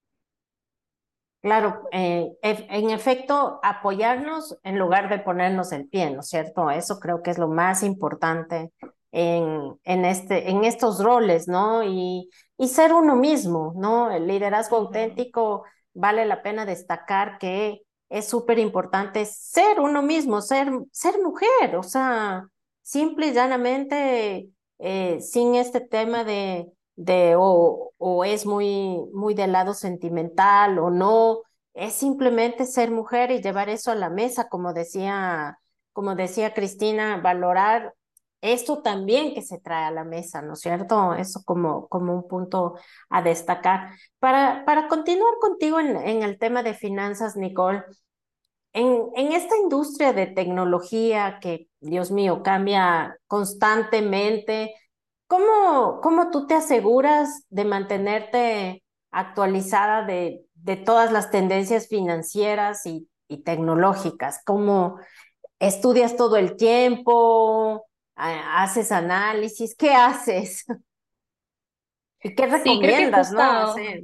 Claro, eh, ef- en efecto, apoyarnos en lugar de ponernos el pie, ¿no es cierto? Eso creo que es lo más importante en, en, este, en estos roles, ¿no? Y, y ser uno mismo, ¿no? El liderazgo Ujú. auténtico vale la pena destacar que es súper importante ser uno mismo, ser, ser mujer, o sea, simple y llanamente, eh, sin este tema de de o, o es muy, muy del lado sentimental o no, es simplemente ser mujer y llevar eso a la mesa, como decía, como decía Cristina, valorar esto también que se trae a la mesa, ¿no es cierto? Eso como, como un punto a destacar. Para, para continuar contigo en, en el tema de finanzas, Nicole, en, en esta industria de tecnología que, Dios mío, cambia constantemente, ¿cómo, cómo tú te aseguras de mantenerte actualizada de, de todas las tendencias financieras y, y tecnológicas? ¿Cómo estudias todo el tiempo? Ah, ¿haces análisis? ¿Qué haces? ¿Y qué Sí, creo que recomiendas, justo no hacer?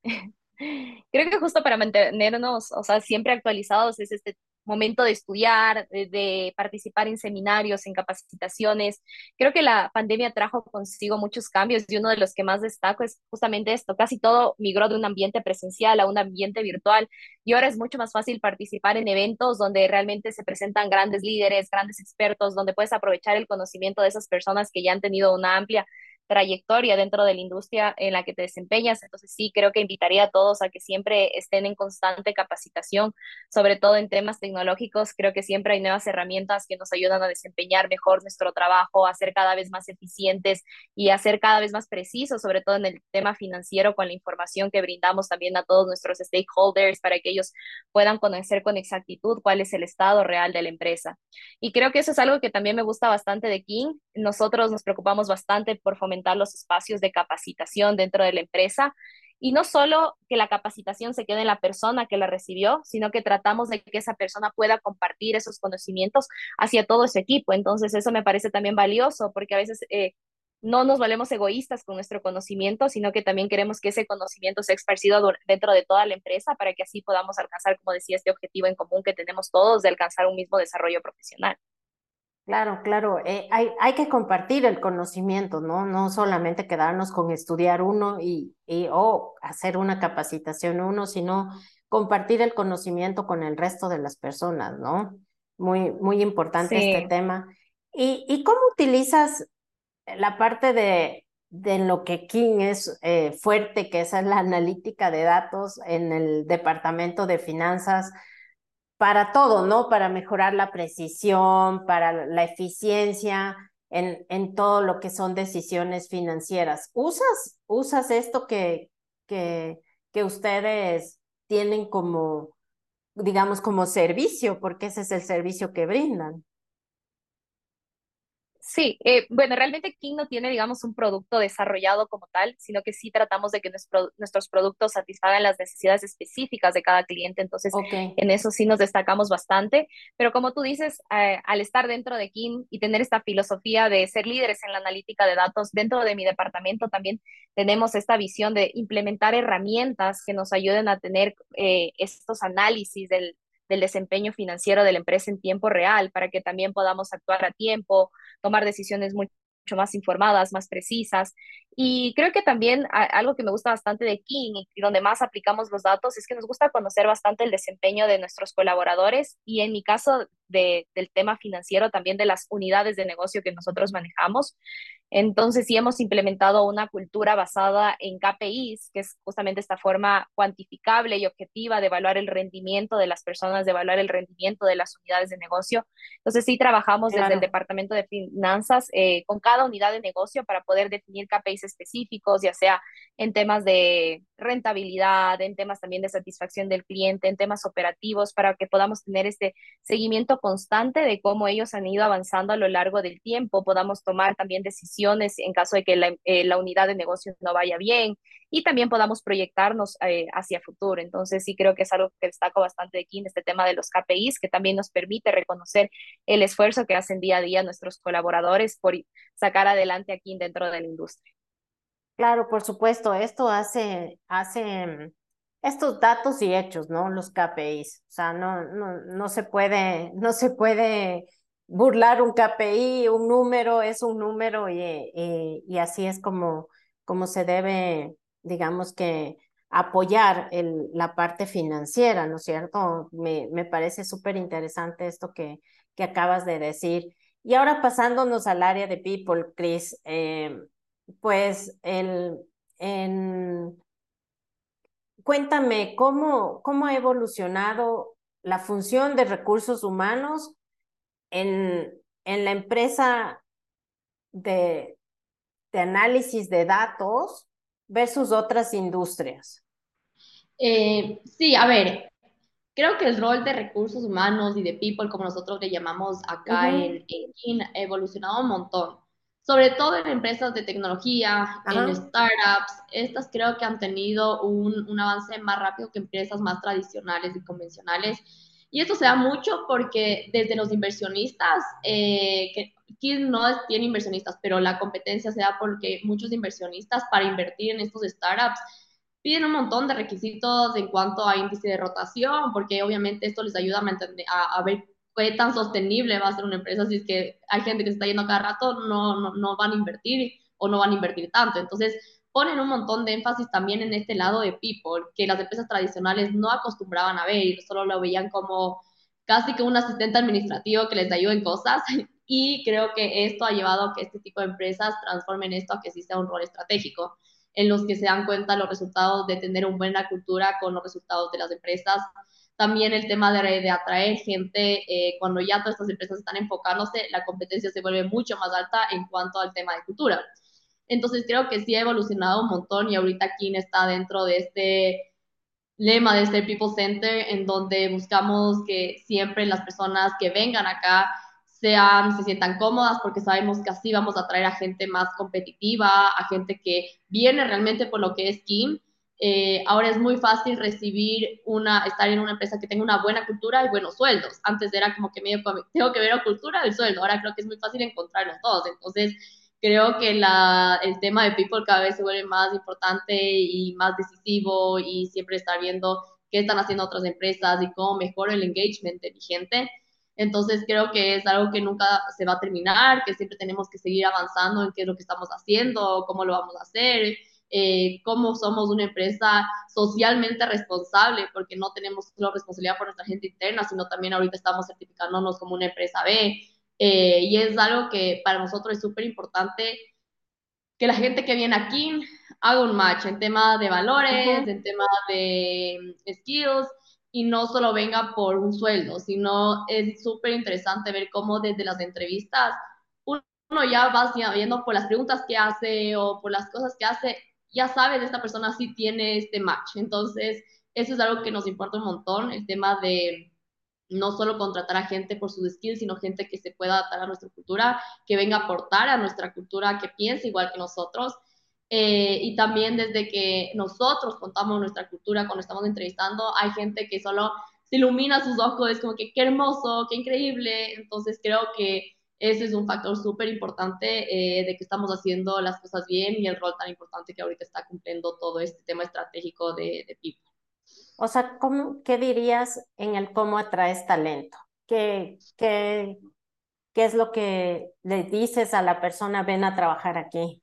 creo que justo para mantenernos, o sea, siempre actualizados es este momento de estudiar, de, de participar en seminarios, en capacitaciones. Creo que la pandemia trajo consigo muchos cambios y uno de los que más destaco es justamente esto. Casi todo migró de un ambiente presencial a un ambiente virtual y ahora es mucho más fácil participar en eventos donde realmente se presentan grandes líderes, grandes expertos, donde puedes aprovechar el conocimiento de esas personas que ya han tenido una amplia trayectoria dentro de la industria en la que te desempeñas. Entonces sí, creo que invitaría a todos a que siempre estén en constante capacitación, sobre todo en temas tecnológicos. Creo que siempre hay nuevas herramientas que nos ayudan a desempeñar mejor nuestro trabajo, a ser cada vez más eficientes y a ser cada vez más precisos, sobre todo en el tema financiero, con la información que brindamos también a todos nuestros stakeholders para que ellos puedan conocer con exactitud cuál es el estado real de la empresa. Y creo que eso es algo que también me gusta bastante de King. Nosotros nos preocupamos bastante por fomentar los espacios de capacitación dentro de la empresa. Y no solo que la capacitación se quede en la persona que la recibió, sino que tratamos de que esa persona pueda compartir esos conocimientos hacia todo su equipo. Entonces, eso me parece también valioso, porque a veces eh, no nos valemos egoístas con nuestro conocimiento, sino que también queremos que ese conocimiento sea esparcido dentro de toda la empresa para que así podamos alcanzar, como decía, este objetivo en común que tenemos todos de alcanzar un mismo desarrollo profesional. Claro, claro, eh, hay, hay que compartir el conocimiento, ¿no? No solamente quedarnos con estudiar uno y, y o hacer una capacitación uno, sino compartir el conocimiento con el resto de las personas, ¿no? Muy, muy importante este Sí. tema. ¿Y, y cómo utilizas la parte de, de lo que King es eh, fuerte, que esa es la analítica de datos en el departamento de finanzas? Para todo, ¿no? Para mejorar la precisión, para la eficiencia en, en todo lo que son decisiones financieras. ¿Usas, usas esto que, que, que ustedes tienen como, digamos, como servicio? Porque ese es el servicio que brindan. Sí, eh, bueno, realmente King no tiene, digamos, un producto desarrollado como tal, sino que sí tratamos de que nuestro- nuestros productos satisfagan las necesidades específicas de cada cliente. Entonces, Ok, en eso sí nos destacamos bastante. Pero como tú dices, eh, al estar dentro de King y tener esta filosofía de ser líderes en la analítica de datos, dentro de mi departamento también tenemos esta visión de implementar herramientas que nos ayuden a tener eh, estos análisis del del desempeño financiero de la empresa en tiempo real, para que también podamos actuar a tiempo, tomar decisiones mucho más informadas, más precisas. Y creo que también a, algo que me gusta bastante de King y donde más aplicamos los datos es que nos gusta conocer bastante el desempeño de nuestros colaboradores y en mi caso de, del tema financiero también de las unidades de negocio que nosotros manejamos. Entonces, sí hemos implementado una cultura basada en K P Is, que es justamente esta forma cuantificable y objetiva de evaluar el rendimiento de las personas, de evaluar el rendimiento de las unidades de negocio. Entonces, sí trabajamos desde el Claro. departamento de finanzas eh, con cada unidad de negocio para poder definir K P Is específicos, ya sea en temas de rentabilidad, en temas también de satisfacción del cliente, en temas operativos, para que podamos tener este seguimiento constante de cómo ellos han ido avanzando a lo largo del tiempo, podamos tomar también decisiones en caso de que la, eh, la unidad de negocio no vaya bien y también podamos proyectarnos eh, hacia futuro. Entonces, sí creo que es algo que destaco bastante de aquí en este tema de los K P Is, que también nos permite reconocer el esfuerzo que hacen día a día nuestros colaboradores por sacar adelante aquí dentro de la industria. Claro, por supuesto, esto hace, hace mm, estos datos y hechos, ¿no? Los K P Is. O sea, no, no, no se puede, no se puede burlar un K P I, un número es un número y, y, y así es como, como se debe, digamos que, apoyar el, la parte financiera, ¿no es cierto? Me, me parece súper interesante esto que, que acabas de decir. Y ahora pasándonos al área de People, Chris, eh, pues el, en, cuéntame, ¿cómo, cómo ha evolucionado la función de recursos humanos en, en la empresa de, de análisis de datos versus otras industrias? Eh, sí, a ver, creo que el rol de recursos humanos y de people, como nosotros le llamamos acá en, Ujú. en Kin, ha evolucionado un montón. Sobre todo en empresas de tecnología, en Ajá. startups, estas creo que han tenido un, un avance más rápido que empresas más tradicionales y convencionales. Y esto se da mucho porque desde los inversionistas, eh, que Kin no es- tiene inversionistas, pero la competencia se da porque muchos inversionistas para invertir en estos startups piden un montón de requisitos en cuanto a índice de rotación, porque obviamente esto les ayuda a, mantener, a, a ver qué tan sostenible va a ser una empresa. Si es que hay gente que se está yendo cada rato, no, no, no van a invertir o no van a invertir tanto. Entonces, ponen un montón de énfasis también en este lado de people, que las empresas tradicionales no acostumbraban a ver, solo lo veían como casi que un asistente administrativo que les ayude en cosas. Y creo que esto ha llevado a que este tipo de empresas transformen esto a que sí sea un rol estratégico en los que se dan cuenta los resultados de tener una buena cultura con los resultados de las empresas. También el tema de, de atraer gente, eh, cuando ya todas estas empresas están enfocándose, la competencia se vuelve mucho más alta en cuanto al tema de cultura. Entonces creo que sí ha evolucionado un montón y ahorita Kin está dentro de este lema de ser People Center, en donde buscamos que siempre las personas que vengan acá sean, se sientan cómodas, porque sabemos que así vamos a atraer a gente más competitiva, a gente que viene realmente por lo que es Kim. Eh, ahora es muy fácil recibir una, estar en una empresa que tenga una buena cultura y buenos sueldos. Antes era como que medio, tengo que ver la cultura del sueldo. Ahora creo que es muy fácil encontrar los dos. Entonces, creo que la, el tema de people cada vez se vuelve más importante y más decisivo y siempre estar viendo qué están haciendo otras empresas y cómo mejora el engagement de mi gente. Entonces creo que es algo que nunca se va a terminar, que siempre tenemos que seguir avanzando en qué es lo que estamos haciendo, cómo lo vamos a hacer, eh, cómo somos una empresa socialmente responsable, porque no tenemos solo responsabilidad por nuestra gente interna, sino también ahorita estamos certificándonos como una empresa B, eh, y es algo que para nosotros es súper importante que la gente que viene aquí haga un match en tema de valores, Ujú. en tema de skills, y no solo venga por un sueldo, sino es súper interesante ver cómo desde las entrevistas uno ya va viendo por las preguntas que hace o por las cosas que hace, ya sabe de esta persona si tiene este match. Entonces, eso es algo que nos importa un montón, el tema de no solo contratar a gente por sus skills, sino gente que se pueda adaptar a nuestra cultura, que venga a aportar a nuestra cultura, que piense igual que nosotros. Eh, y también desde que nosotros contamos nuestra cultura cuando estamos entrevistando, hay gente que solo se ilumina sus ojos, es como que qué hermoso, qué increíble. Entonces creo que ese es un factor súper importante eh, de que estamos haciendo las cosas bien y el rol tan importante que ahorita está cumpliendo todo este tema estratégico de, de People. O sea, ¿cómo, qué dirías en el cómo atraes talento? ¿Qué, qué, qué es lo que le dices a la persona, ven a trabajar aquí?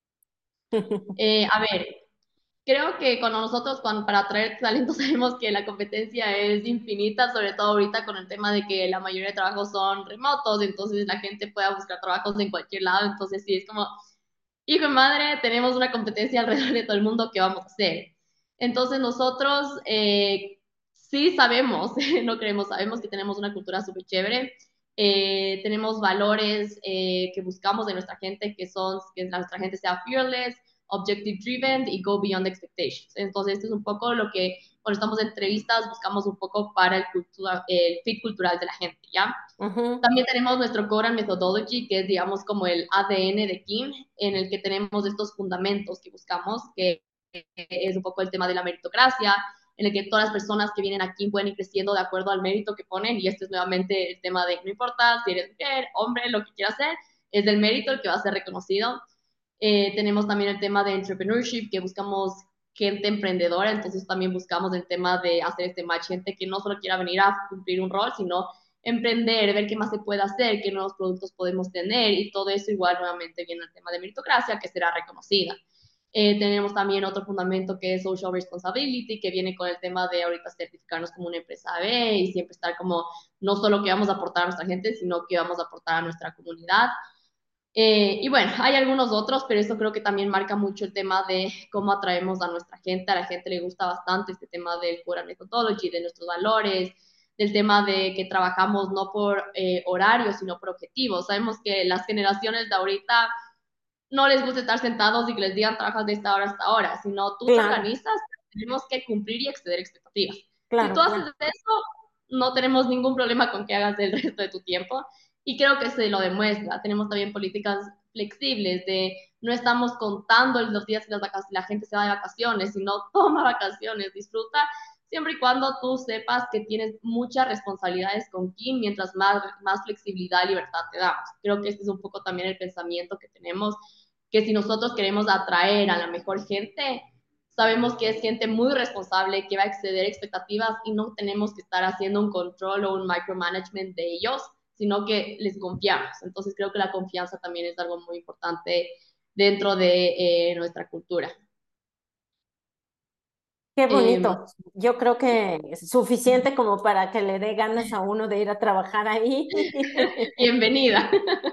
Eh, a ver, creo que cuando nosotros, cuando, para atraer talento, sabemos que la competencia es infinita, sobre todo ahorita con el tema de que la mayoría de trabajos son remotos, entonces la gente puede buscar trabajos en cualquier lado, entonces sí, es como hijo de madre, tenemos una competencia alrededor de todo el mundo que vamos a hacer. Entonces nosotros eh, sí sabemos, no creemos, sabemos que tenemos una cultura súper chévere, eh, tenemos valores eh, que buscamos de nuestra gente, que son que nuestra gente sea fearless, objective driven y go beyond expectations. Entonces esto es un poco lo que cuando estamos en entrevistas buscamos un poco para el, cultura, el fit cultural de la gente, ¿ya? Ujú. También tenemos nuestro Core and Methodology, que es, digamos, como el A D N de Kim, en el que tenemos estos fundamentos que buscamos, que es un poco el tema de la meritocracia, en el que todas las personas que vienen aquí pueden ir creciendo de acuerdo al mérito que ponen, y este es nuevamente el tema de no importa si eres mujer, hombre, lo que quieras hacer, es el mérito el que va a ser reconocido. Eh, tenemos también el tema de entrepreneurship, que buscamos gente emprendedora, entonces también buscamos el tema de hacer este match, gente que no solo quiera venir a cumplir un rol, sino emprender, ver qué más se puede hacer, qué nuevos productos podemos tener, y todo eso igual nuevamente viene el tema de meritocracia, que será reconocida. Eh, tenemos también otro fundamento que es Social Responsibility, que viene con el tema de ahorita certificarnos como una empresa B y siempre estar como no solo que vamos a aportar a nuestra gente, sino que vamos a aportar a nuestra comunidad. Eh, y bueno, hay algunos otros, pero esto creo que también marca mucho el tema de cómo atraemos a nuestra gente. A la gente le gusta bastante este tema del Core Methodology, de nuestros valores, del tema de que trabajamos no por eh, horarios, sino por objetivos. Sabemos que las generaciones de ahorita no les gusta estar sentados y que les digan trabajas de esta hora hasta ahora, sino tú te Claro, organizas, tenemos que cumplir y exceder expectativas. Si tú claro, haces claro. eso, no tenemos ningún problema con que hagas el resto de tu tiempo y creo que se lo demuestra. Tenemos también políticas flexibles de no estamos contando los días que las vacaciones, la gente se va de vacaciones, sino toma vacaciones, disfruta, siempre y cuando tú sepas que tienes muchas responsabilidades con Kim, mientras más, más flexibilidad y libertad te damos. Creo que este es un poco también el pensamiento que tenemos, que si nosotros queremos atraer a la mejor gente, sabemos que es gente muy responsable, que va a exceder expectativas y no tenemos que estar haciendo un control o un micromanagement de ellos, sino que les confiamos. Entonces creo que la confianza también es algo muy importante dentro de eh, nuestra cultura. Qué Eh, bonito. Yo creo que es suficiente como para que le dé ganas a uno de ir a trabajar ahí. Bienvenida.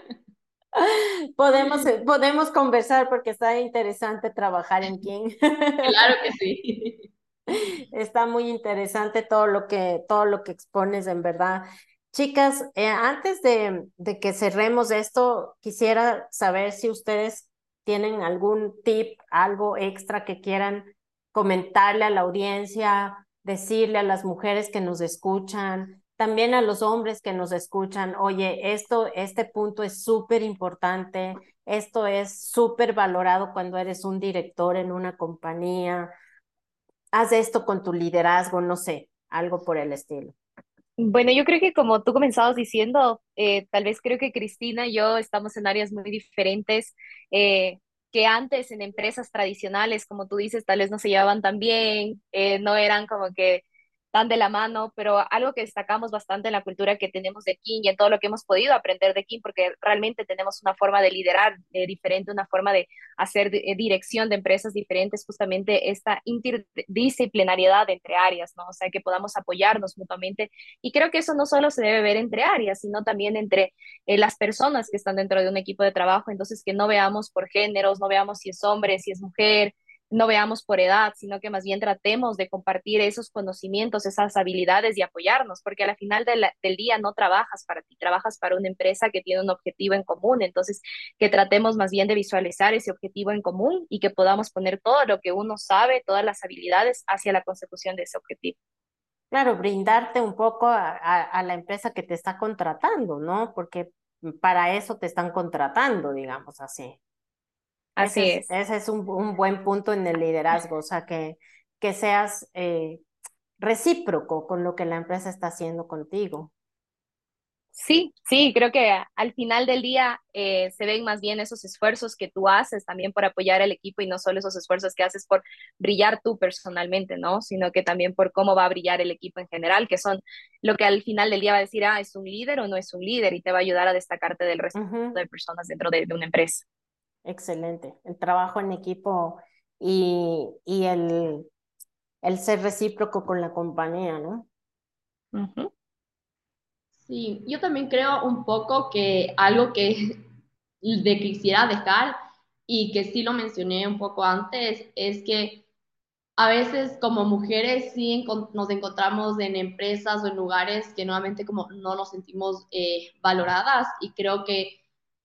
Podemos, eh, podemos conversar porque está interesante trabajar en King. Claro que sí. Está muy interesante todo lo que, todo lo que expones, en verdad. Chicas, eh, antes de, de que cerremos esto, quisiera saber si ustedes tienen algún tip, algo extra que quieran comentarle a la audiencia, decirle a las mujeres que nos escuchan, también a los hombres que nos escuchan, oye, esto, este punto es súper importante, esto es súper valorado cuando eres un director en una compañía, haz esto con tu liderazgo, no sé, algo por el estilo. Bueno, yo creo que como tú comenzabas diciendo, eh, tal vez creo que Cristina y yo estamos en áreas muy diferentes eh, que antes en empresas tradicionales, como tú dices, tal vez no se llevaban tan bien, eh, no eran como que tan de la mano, pero algo que destacamos bastante en la cultura que tenemos de King y en todo lo que hemos podido aprender de King, porque realmente tenemos una forma de liderar eh, diferente, una forma de hacer de, eh, dirección de empresas diferentes, justamente esta interdisciplinariedad entre áreas, ¿no? O sea, que podamos apoyarnos mutuamente y creo que eso no solo se debe ver entre áreas, sino también entre eh, las personas que están dentro de un equipo de trabajo. Entonces, que no veamos por géneros, no veamos si es hombre, si es mujer, no veamos por edad, sino que más bien tratemos de compartir esos conocimientos, esas habilidades y apoyarnos, porque al final de la, del día no trabajas para ti, trabajas para una empresa que tiene un objetivo en común. Entonces, que tratemos más bien de visualizar ese objetivo en común y que podamos poner todo lo que uno sabe, todas las habilidades hacia la consecución de ese objetivo. Claro, brindarte un poco a, a, a la empresa que te está contratando, ¿no? Porque para eso te están contratando, digamos así. Ese Así es, es. ese es un, un buen punto en el liderazgo, o sea, que, que seas eh, recíproco con lo que la empresa está haciendo contigo. Sí, sí, creo que al final del día eh, se ven más bien esos esfuerzos que tú haces también por apoyar al equipo y no solo esos esfuerzos que haces por brillar tú personalmente, ¿no? Sino que también por cómo va a brillar el equipo en general, que son lo que al final del día va a decir, ah, es un líder o no es un líder y te va a ayudar a destacarte del resto Ujú. de personas dentro de, de una empresa. Excelente. El trabajo en equipo y, y el, el ser recíproco con la compañía, ¿no? Ujú. Sí, yo también creo un poco que algo que de que quisiera dejar y que sí lo mencioné un poco antes, es que a veces como mujeres sí encon- nos encontramos en empresas o en lugares que nuevamente como no nos sentimos eh, valoradas, y creo que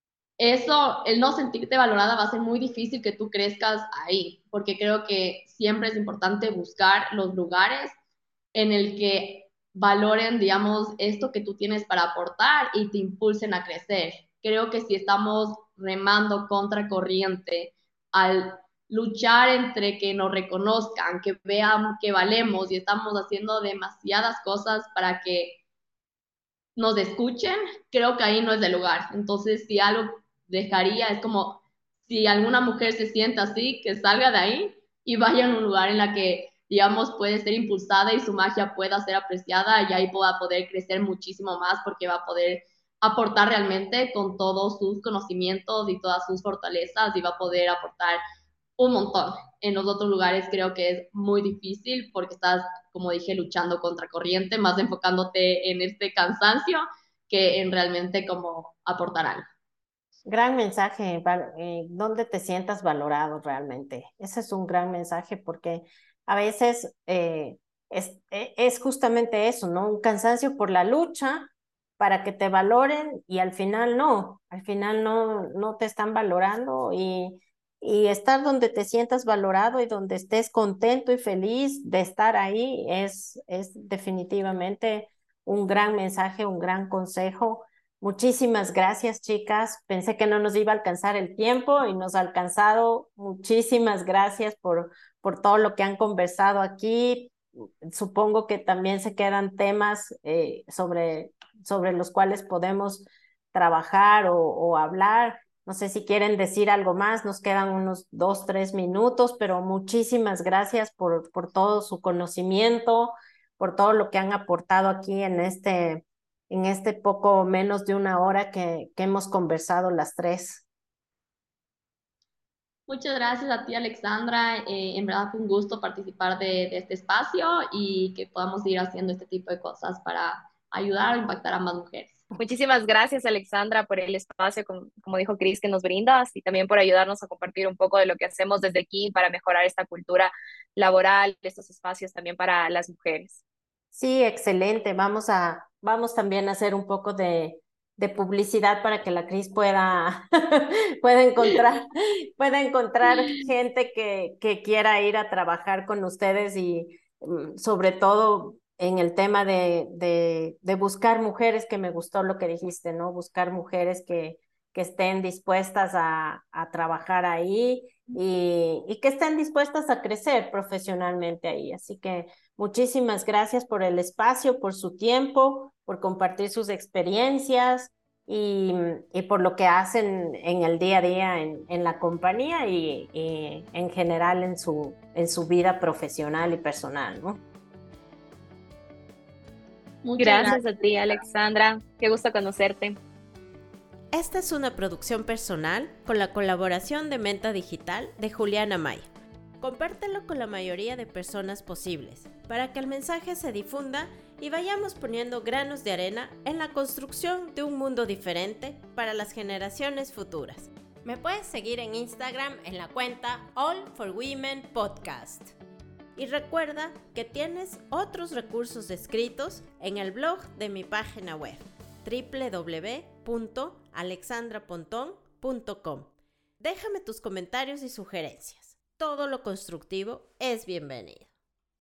eso, el no sentirte valorada va a ser muy difícil que tú crezcas ahí, porque creo que siempre es importante buscar los lugares en el que valoren, digamos, esto que tú tienes para aportar y te impulsen a crecer. Creo que si estamos remando contra corriente al luchar entre que nos reconozcan, que vean que valemos, y estamos haciendo demasiadas cosas para que nos escuchen, creo que ahí no es el lugar. Entonces, si algo dejaría, es como si alguna mujer se sienta así, que salga de ahí y vaya a un lugar en la que, digamos, puede ser impulsada y su magia pueda ser apreciada, y ahí pueda poder crecer muchísimo más, porque va a poder aportar realmente con todos sus conocimientos y todas sus fortalezas, y va a poder aportar un montón. En los otros lugares creo que es muy difícil porque estás, como dije, luchando contra corriente, más enfocándote en este cansancio que en realmente como aportar algo. Gran mensaje, val- eh, donde te sientas valorado realmente. Ese es un gran mensaje porque a veces eh, es, e- es justamente eso, ¿no? Un cansancio por la lucha para que te valoren y al final no, al final no, no te están valorando, y, y estar donde te sientas valorado y donde estés contento y feliz de estar ahí es, es definitivamente un gran mensaje, un gran consejo. Muchísimas gracias, chicas. Pensé que no nos iba a alcanzar el tiempo y nos ha alcanzado. Muchísimas gracias por, por todo lo que han conversado aquí. Supongo que también se quedan temas eh, sobre, sobre los cuales podemos trabajar o, o hablar. No sé si quieren decir algo más. Nos quedan unos dos, tres minutos, pero muchísimas gracias por, por todo su conocimiento, por todo lo que han aportado aquí en este en este poco menos de una hora que, que hemos conversado las tres. Muchas gracias a ti, Alexandra. Eh, en verdad fue un gusto participar de, de este espacio, y que podamos ir haciendo este tipo de cosas para ayudar a impactar a más mujeres. Muchísimas gracias, Alexandra, por el espacio, como, como dijo Cris, que nos brindas, y también por ayudarnos a compartir un poco de lo que hacemos desde aquí para mejorar esta cultura laboral, estos espacios también para las mujeres. Sí, excelente. Vamos a, vamos también a hacer un poco de, de publicidad para que la Cris pueda, pueda encontrar, pueda encontrar gente que, que quiera ir a trabajar con ustedes, y mm, sobre todo en el tema de, de, de buscar mujeres, que me gustó lo que dijiste, ¿no? Buscar mujeres que, que estén dispuestas a, a trabajar ahí, y, y que estén dispuestas a crecer profesionalmente ahí. Así que muchísimas gracias por el espacio, por su tiempo, por compartir sus experiencias, y, y por lo que hacen en el día a día en, en la compañía, y, y en general en su, en su vida profesional y personal, ¿no? Muchas Gracias a gracias. ti, Alexandra. Qué gusto conocerte. Esta es una producción personal con la colaboración de Menta Digital de Juliana Maya. Compártelo con la mayoría de personas posibles para que el mensaje se difunda y vayamos poniendo granos de arena en la construcción de un mundo diferente para las generaciones futuras. Me puedes seguir en Instagram en la cuenta All for Women Podcast. Y recuerda que tienes otros recursos escritos en el blog de mi página web doble u doble u doble u punto alexandra pontón punto com. Déjame tus comentarios y sugerencias. Todo lo constructivo es bienvenido.